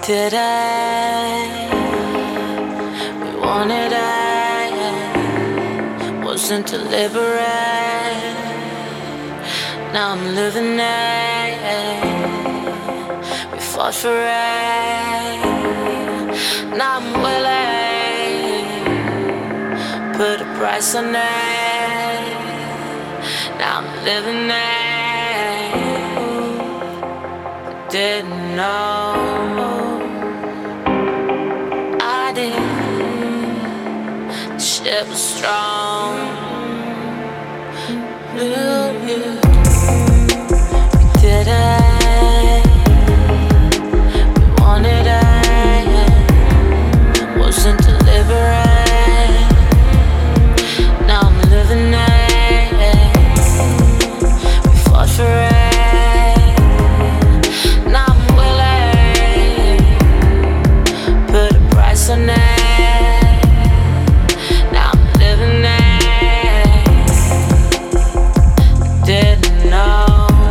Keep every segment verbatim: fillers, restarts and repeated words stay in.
Did I? We wanted I wasn't deliberate. Now I'm living it. We fought for it. Now I'm willing. Put a price on it. Now I'm living it. Didn't know. I didn't. The ship was strong. Knew you. Did I? We wanted I wasn't deliberate. Now I'm living it. We fought for it. On it. Now I'm living it. Didn't know.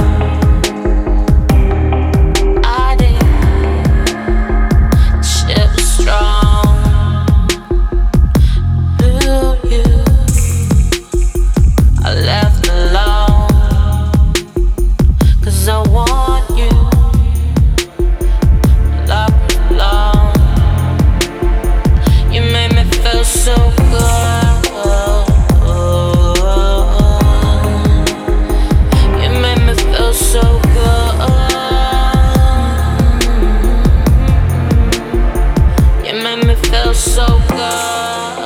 I didn't. Shit was strong. Knew you. I left alone. Cause I want you. Love alone. You made me feel so good. You made me feel so good. You made me feel so good.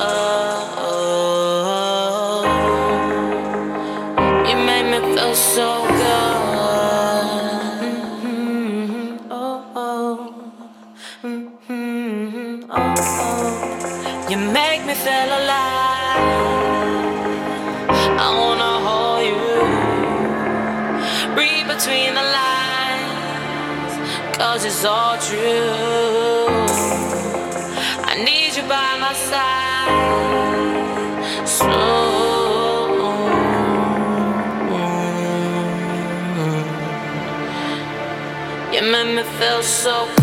You made me feel so good. Mm-hmm. Oh, oh. Mm-hmm. Oh, oh. You make me feel alive. I wanna hold you. Read between the lines, cause it's all true. I need you by my side. Slow. You make me feel so